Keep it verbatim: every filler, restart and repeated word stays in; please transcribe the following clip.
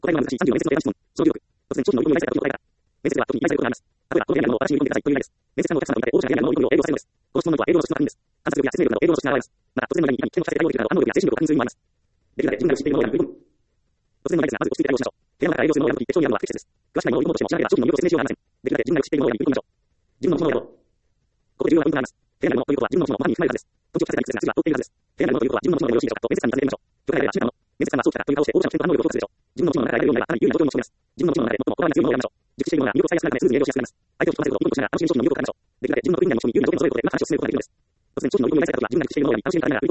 答えの難しいさんじゅうよん面接の定番質問。その記録。突然、長期の有料に依頼されたことを答えた。面接では、特に依頼されることがあります。例えば、この件の私に見込んでくださいという依頼です。面接官のお客様といって、応募者が現在の能力を営業されるのです。この質問の後は営業の質の確認です。観察力や説明力など営業の質が現れます。また、突然の依頼にいかに危険をさせて対応できるかなど、反応力や精神力を確認する意味もあります。できるだけ自分が知っているものをやる。突然の依頼ですが、まず落ち着いて対応しましょう。提案から営業するものをやるとき、適当にやるのは不適切です。詳しくないものを追い込もうとしても、知らないが商品の魅力を説明しようがありません。できるだけ自分が知っているものをやる。自分のものをやろう。ここで重要なポイントがあります。提案があるものということは、自分のものをまさに含まれるはずです。根拠をさせた理屈がすぐは通っているはずです。提案があるものということは、自分のものでよろしいでしょうかと面接官に尋ねましょう。許可が出れば、中間の面接官は早期からという顔をして、応募者の検討反応力を評価するでしょう。自分のものの中で得られる問題は、さらに有利な状況に持ち込みます。自分のものの中で最もこだわりが強いものを選びましょう。熟知しているものが魅力を伝えやすくなるため、スムーズに営業しやすくなります。相手を引き込ませることをいいことしながら、楽しみに商品の魅力を伝えましょう。できるだけ自分の得意分野に持ち込み、有利な条件を揃えることで、うまく話を進めることができるのです。突然、商品の魅力に依頼されたことが自分が熟知しているものより楽しみにためなら、